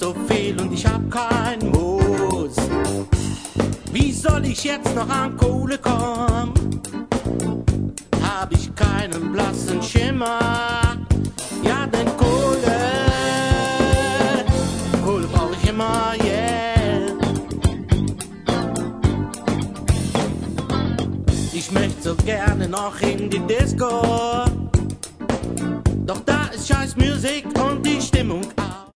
so viel und ich hab kein Moos. Wie soll ich jetzt noch an Kohle kommen? Hab ich keinen blassen Schimmer. Ja, denn Kohle brauch ich immer, yeah. Ich möchte so gerne noch in die Disco, doch da ist scheiß Musik und die Stimmung ab.